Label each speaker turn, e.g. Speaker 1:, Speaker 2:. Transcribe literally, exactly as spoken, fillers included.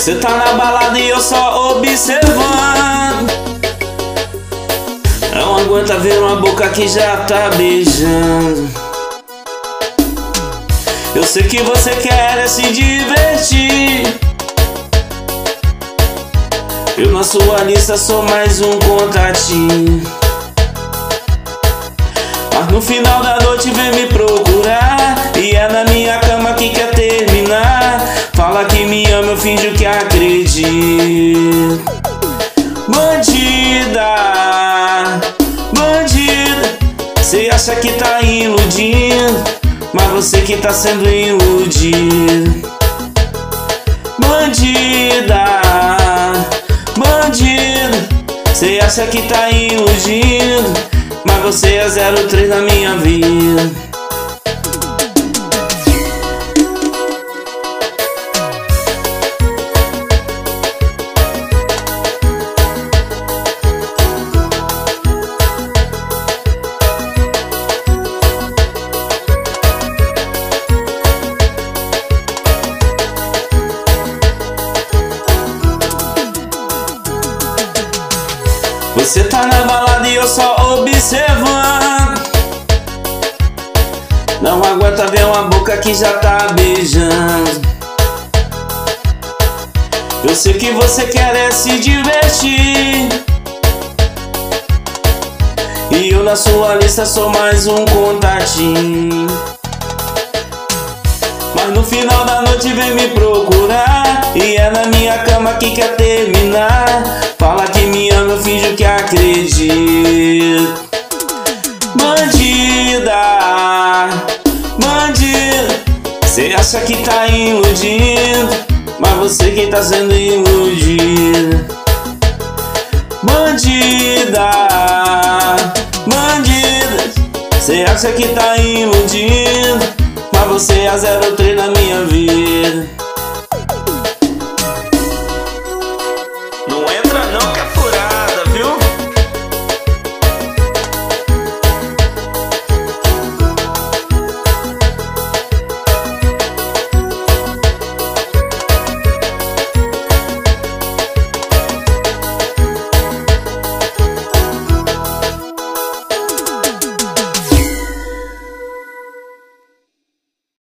Speaker 1: Você tá na balada e eu só observando. Não aguenta ver uma boca que já tá beijando. Eu sei que você quer é se divertir. Eu na sua lista sou mais um contatinho. Mas no final da noite vem me procurar, e é na minha cama que quer terminar. Fala que me ama, eu finjo que acredito. Bandida, bandida, cê acha que tá iludindo, mas você que tá sendo iludido. Bandida, bandida, cê acha que tá iludindo, mas você é zero três na minha vida. Você tá na balada e eu só observando. Não aguenta ver uma boca que já tá beijando. Eu sei que você quer é se divertir, e eu na sua lista sou mais um contatinho. Mas no final da noite vem me procurar, e é na minha cama que quer terminar. Fala que me ama, eu finjo que acredito. Bandida, bandida, cê acha que tá iludindo, mas você que tá sendo iludido. Bandida, bandida, cê acha que tá iludindo, mas você é zero três na minha vida.